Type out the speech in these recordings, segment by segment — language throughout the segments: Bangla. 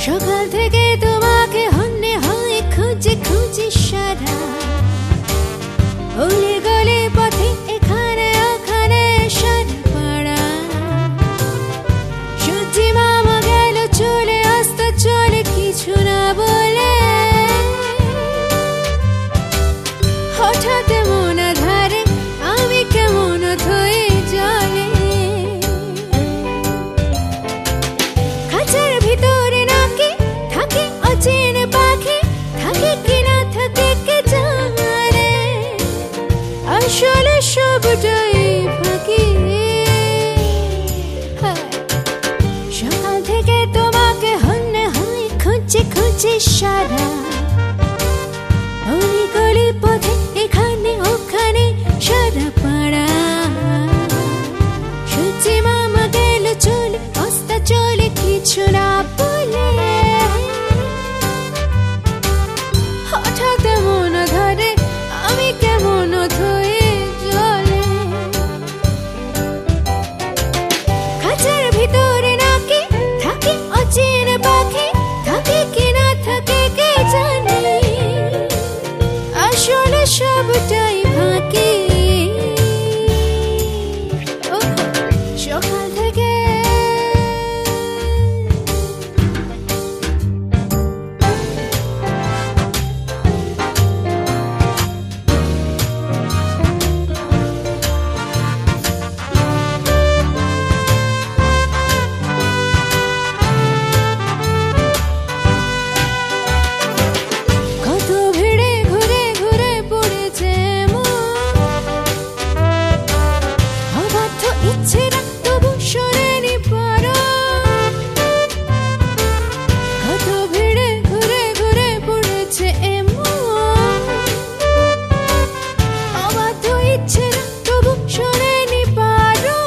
সকাল থেকে তোমাকে হন্যে হয় খুঁজে খুঁজে সারা অলি গলি পথে এখানে ওখানে সারা পাড়া সূর্যি মামা গেল চলে অস্ত চলে কিছু না বলে হঠাৎ মন ধারে আমি কেমন ধুয়ে জলে খাঁচার ভিতরে নাকি থাকে অচেনা পাখি থাকে কি না থাকে কে জানে আসলে সবটাই ফাঁকি সকাল থেকে তোমাকে হন্যে হয় খুঁজে খুঁজে সারা অলি গলি পথে এখানে ওখানে সারা পাড়া সূর্যি মামা গেল চলে অস্ত চলে কিছু না বলে হঠাৎ মন ধরে আমি কেমন ধুয়ে জলে খাঁচার ভিতরে নাকি থাকে অচেনা পাখি থাকে কি না থাকে কে জানে আসলে সবটাই ফাঁকি সকাল থেকে কত ভিড়ে ঘুরে ঘুরে পড়েছে অবাধ্য ইচ্ছেরা তবু সরেনি পারো কত ভিড়ে ঘুরে ঘুরে পড়েছে অবাধ্য ইচ্ছেরা তবু সরেনি পারো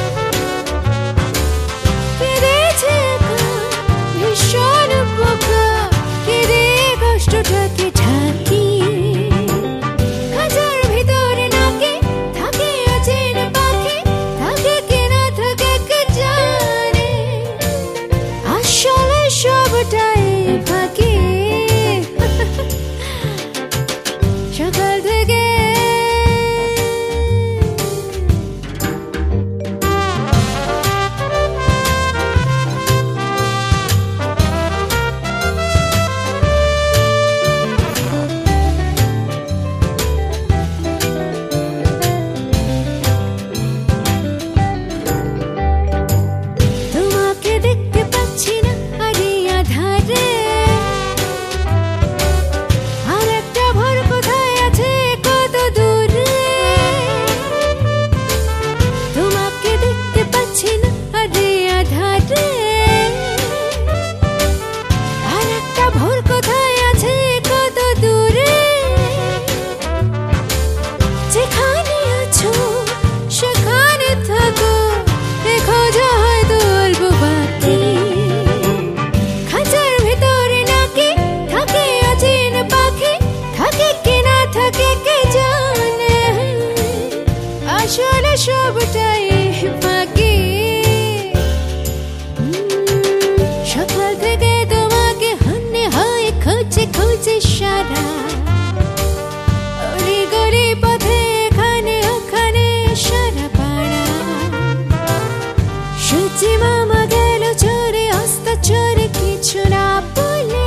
কেঁদেছে ভীষণ পোকা কেঁদে কষ্টটাকে ঢাকি খাঁচার ভিতরে নাকি থাকে অচেনা পাখি থাকে কি না থাকে কে জানে আসলে সবটাই ফাঁকি সকাল থেকে তোমাকে দেখতে পাচ্ছি না আরে আধারে আর একটা ভোর কোথায় আছে কত দূরে তোমাকে দেখতে পাচ্ছি না আরে আধারে আর একটা ভোর কোথায় আছে কত দূরে যেখানে আছো সেখানে থাকো দেখো যা হয়তো অল্প বাকি খাঁচার ভিতরে নাকি থাকে অচেনা পাখি থাকে কি না থাকে কে জানে আসলে সবটাই ফাঁকি সকাল থেকে তোমাকে হন্যে হয় খুঁজে খুঁজে সারা অলি গলি পথে এখানে ওখানে সারা পাড়া সূর্যি মামা গেল চলে অস্ত চলে কিছু না বলে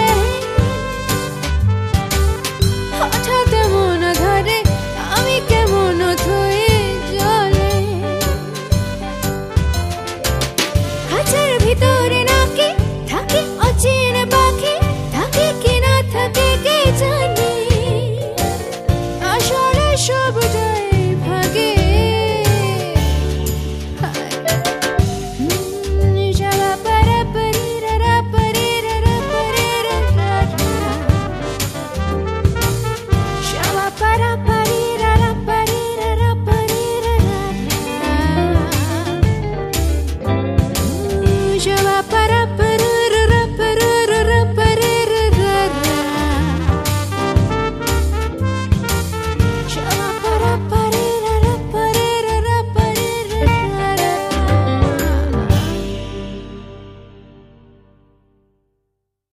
হঠাৎ মন ধরে আমি কেমন ধুয়ে জলে খাঁচার ভিতরে